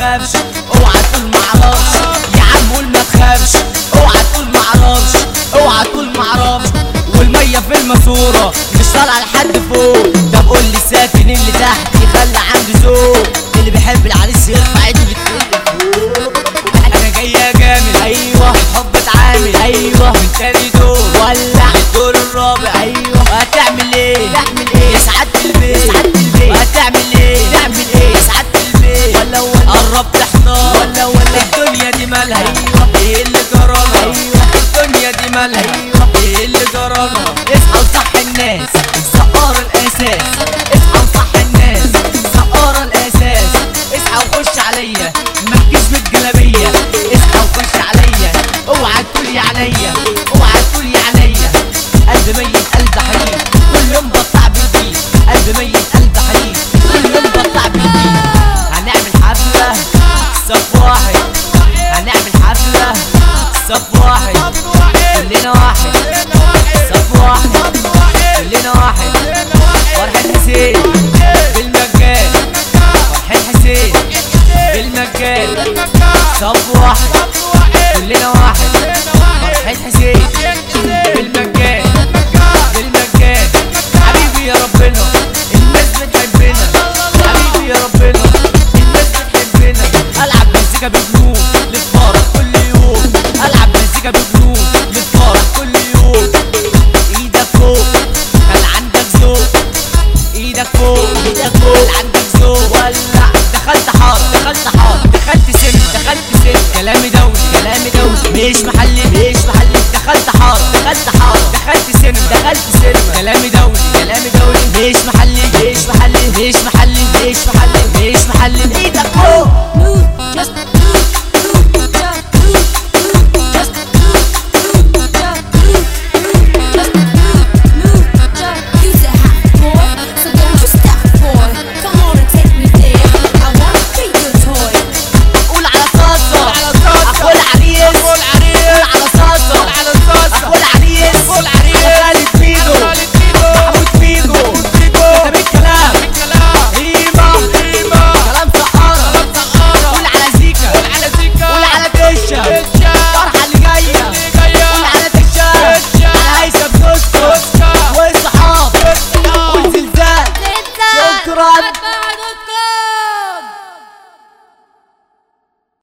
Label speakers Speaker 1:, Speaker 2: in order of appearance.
Speaker 1: تخافش، اوعى تقول معرفش يا عم قول ما تخافش، اوعى تقول معرفش، اوعى تقول معرفش. والمية في الماسورة مش طالعة لحد فوق. طب قول لي ساكن اللي تحت يخلي عنده ذوق، اللي بيحب العريس يرفع ايده لفوق. انا جاية جامد ايوه، الحب اتعامل ايوه، من تاني دور ولع الدور الرابع ايوه. وهتعمل ايه؟ تعمل ايه يا سعادة البيت؟ وهتعمل ايه؟ تعمل ايه يا سعادة البيت؟ ولا قربت احتار ولا الدنيا دي مالها ايوه، ايه اللي جرالها ايوه، الدنيا دي مالها ايوه، ايه اللي جرالها. اصحى وصح الناس سقار الاساس، اصحى وصح الناس سقار الاساس. اصحى وخش عليا ما تجيش بالجلابيه، اصحى وخش عليا اوعى تقولي عليا، اوعى تقولي عليا. قلب ميت قلب حنين كل يوم بطلع بالجيل، قلب ميت قلب حنين كل يوم بطلع بالجيل. هنعمل حفله صف واحد، هنعمل حفله صف واحد، كلنا واحد صف واحد، كلنا واحد. فرحة حسين بالمجال، فرحة حسين بالمجال صف واحد، كلنا واحد. فرحة حسين بالمجال بالمجال. حبيبي يا ربنا الناس بتحبنا، حبيبي يا ربنا الناس بتحبنا. العب مزيكا بجنون للفرح كل يوم، العب مزيكا بجنون للفرح كل يوم. ايدك فوق خلي عندك ذوق، ايدك فوق ايدك فوق خلي عندك ذوق. ولع دخلت حاره دخلت حاره، دخلت سن دخلت سن. كلامي دولي كلامي دولي مش محلي مش محلي. دخلت حاره دخلت حاره، دخلت سينما دخلت سينما. كلامي دولي كلامي دولي مش محلي مش محلي مش محلي مش محلي مش محلي. ايدك فوق.
Speaker 2: شكرا.